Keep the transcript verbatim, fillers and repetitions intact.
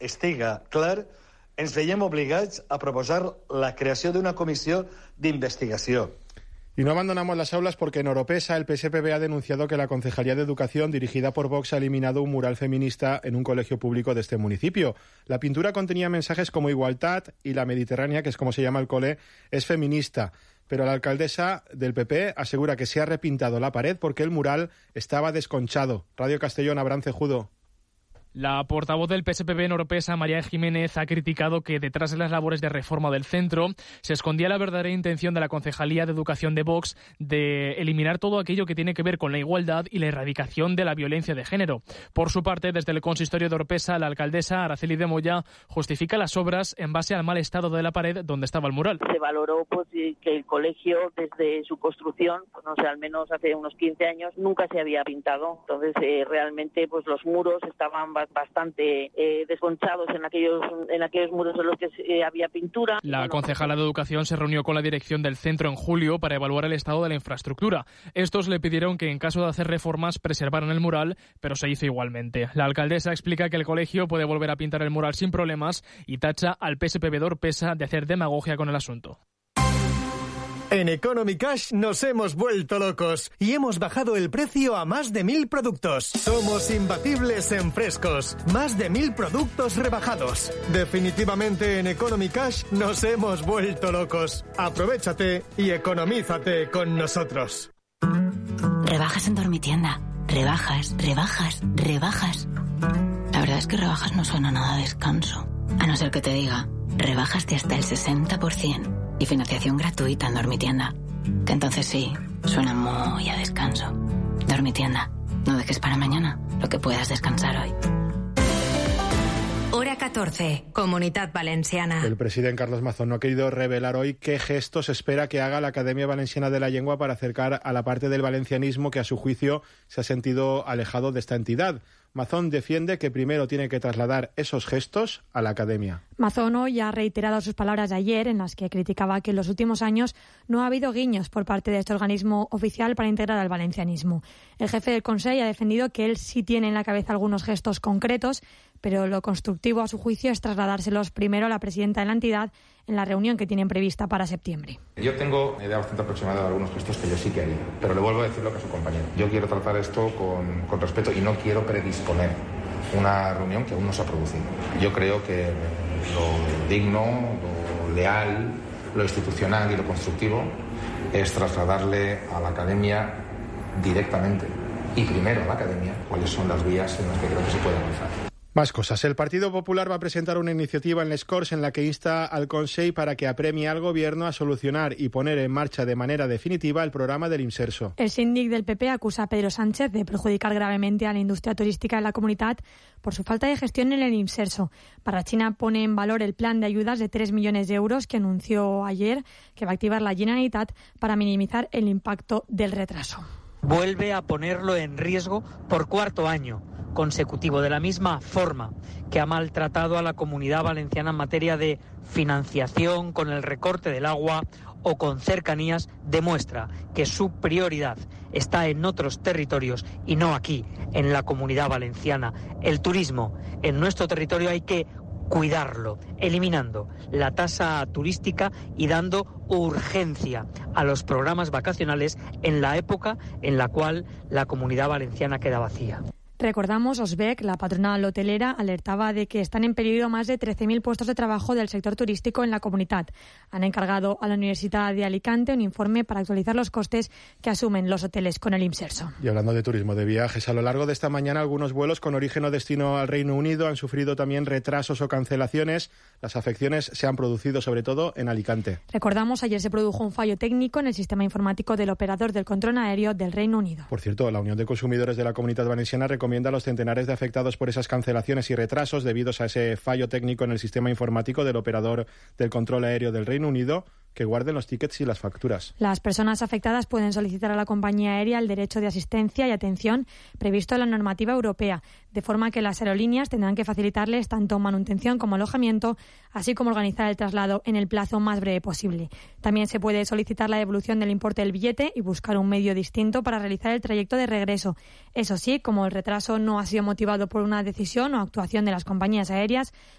estiga clar, ens veiem obligats a proposar la creació d'una comissió d'investigació. Y no abandonamos las aulas porque en Oropesa el P S P B ha denunciado que la Concejalía de Educación, dirigida por Vox, ha eliminado un mural feminista en un colegio público de este municipio. La pintura contenía mensajes como igualdad y la Mediterránea, que es como se llama el cole, es feminista. Pero la alcaldesa del P P asegura que se ha repintado la pared porque el mural estaba desconchado. Radio Castellón, Abraham Cejudo. La portavoz del P S P B en Oropesa, María Jiménez, ha criticado que detrás de las labores de reforma del centro se escondía la verdadera intención de la Concejalía de Educación de Vox de eliminar todo aquello que tiene que ver con la igualdad y la erradicación de la violencia de género. Por su parte, desde el consistorio de Oropesa, la alcaldesa Araceli de Moya justifica las obras en base al mal estado de la pared donde estaba el mural. Se valoró pues, que el colegio, desde su construcción, pues, no sé, al menos hace unos quince años, nunca se había pintado. Entonces, eh, realmente, pues los muros estaban bastante eh, desconchados en aquellos en aquellos muros en los que eh, había pintura. La bueno, concejala de Educación se reunió con la dirección del centro en julio para evaluar el estado de la infraestructura. Estos le pidieron que en caso de hacer reformas preservaran el mural, pero se hizo igualmente. La alcaldesa explica que el colegio puede volver a pintar el mural sin problemas y tacha al P S P B de Oropesa de hacer demagogia con el asunto. En Economy Cash nos hemos vuelto locos y hemos bajado el precio a más de mil productos. Somos imbatibles en frescos. Más de mil productos rebajados. Definitivamente en Economy Cash nos hemos vuelto locos. Aprovéchate y economízate con nosotros. Rebajas en Dormitienda. Rebajas, rebajas, rebajas. La verdad es que rebajas no suena nada a descanso. A no ser que te diga, rebajas de hasta el sesenta por ciento. Y financiación gratuita en Dormitienda. Que entonces sí, suena muy a descanso. Dormitienda, no dejes para mañana lo que puedas descansar hoy. Hora catorce, Comunitat Valenciana. El presidente Carlos Mazón no ha querido revelar hoy qué gestos espera que haga la Academia Valenciana de la Lengua para acercar a la parte del valencianismo que a su juicio se ha sentido alejado de esta entidad. Mazón defiende que primero tiene que trasladar esos gestos a la Academia. Mazón hoy ha reiterado sus palabras de ayer en las que criticaba que en los últimos años no ha habido guiños por parte de este organismo oficial para integrar al valencianismo. El jefe del Consell ha defendido que él sí tiene en la cabeza algunos gestos concretos, pero lo constructivo a su juicio es trasladárselos primero a la presidenta de la entidad en la reunión que tienen prevista para septiembre. Yo tengo una idea bastante aproximada de algunos gestos que yo sí que haría, pero le vuelvo a decir lo que a su compañero. Yo quiero tratar esto con, con respeto y no quiero predisponer una reunión que aún no se ha producido. Yo creo que lo digno, lo leal, lo institucional y lo constructivo es trasladarle a la Academia directamente y primero a la Academia cuáles son las vías en las que creo que se puede avanzar. Más cosas. El Partido Popular va a presentar una iniciativa en les Corts en la que insta al Consell para que apremie al Gobierno a solucionar y poner en marcha de manera definitiva el programa del Imserso. El síndic del P P acusa a Pedro Sánchez de perjudicar gravemente a la industria turística de la comunidad por su falta de gestión en el Imserso. Parachina pone en valor el plan de ayudas de tres millones de euros que anunció ayer que va a activar la Generalitat para minimizar el impacto del retraso. Vuelve a ponerlo en riesgo por cuarto año consecutivo, de la misma forma que ha maltratado a la Comunidad Valenciana en materia de financiación con el recorte del agua o con cercanías, demuestra que su prioridad está en otros territorios y no aquí, en la Comunidad Valenciana. El turismo en nuestro territorio hay que cuidarlo, eliminando la tasa turística y dando urgencia a los programas vacacionales en la época en la cual la Comunidad Valenciana queda vacía. Recordamos, Osbec, la patronal hotelera, alertaba de que están en peligro más de trece mil puestos de trabajo del sector turístico en la comunidad. Han encargado a la Universidad de Alicante un informe para actualizar los costes que asumen los hoteles con el Imserso. Y hablando de turismo, de viajes, a lo largo de esta mañana algunos vuelos con origen o destino al Reino Unido han sufrido también retrasos o cancelaciones. Las afecciones se han producido sobre todo en Alicante. Recordamos, ayer se produjo un fallo técnico en el sistema informático del operador del control aéreo del Reino Unido. Por cierto, la Unión de Consumidores de la Comunidad Valenciana recomienda recomienda a los centenares de afectados por esas cancelaciones y retrasos debidos a ese fallo técnico en el sistema informático del operador del control aéreo del Reino Unido que guarden los tickets y las facturas. Las personas afectadas pueden solicitar a la compañía aérea el derecho de asistencia y atención previsto en la normativa europea, de forma que las aerolíneas tendrán que facilitarles tanto manutención como alojamiento, así como organizar el traslado en el plazo más breve posible. También se puede solicitar la devolución del importe del billete y buscar un medio distinto para realizar el trayecto de regreso. Eso sí, como el retraso no ha sido motivado por una decisión o actuación de las compañías aéreas,